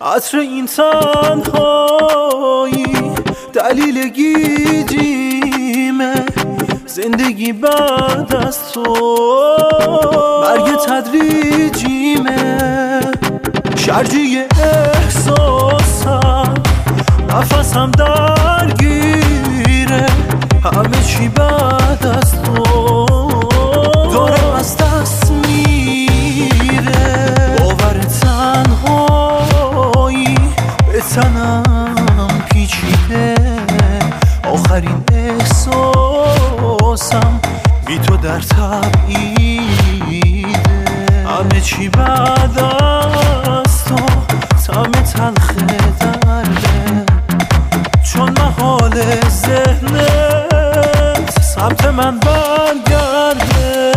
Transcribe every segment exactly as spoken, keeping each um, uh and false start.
عطر این تنهایی دلیل گیجیمه، زندگی بعد از تو مرگ تدریجیمه، شرجی احساسم نفسم درگیره، همه چی بعد از تو داره از دست میره، باور تنهایی به تنم پیچیده، آخرین احساسم بی تو در تبعیده، همه چی بعد از تو طعم تلخ درده، چون محال ذهنت سمت من برگرده.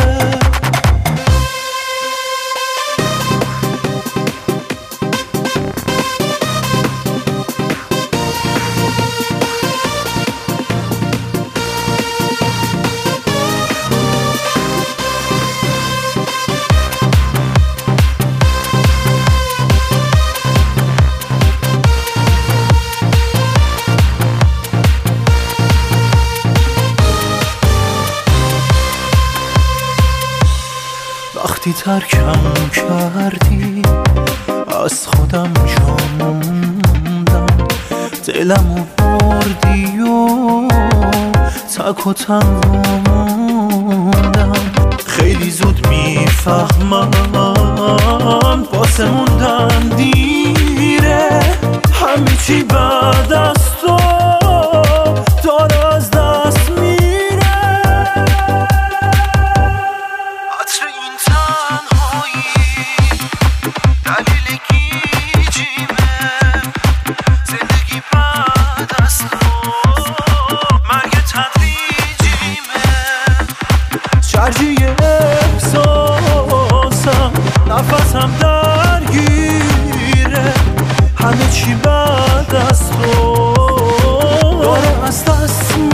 وقتی ترکم کردی از خودم جا موندم، دلمو بردی و تک و تنها موندم، خیلی زود میفهمم واسه موندن دیره، همه چی بعد از تو داره از دست میره، عطر این تنهایی دلیل گیجیمه، زندگی بعد از تو مرگ تدریجیمه، شرجی احساسم نفسم درگیره، همه چی بعد از تو داره از دست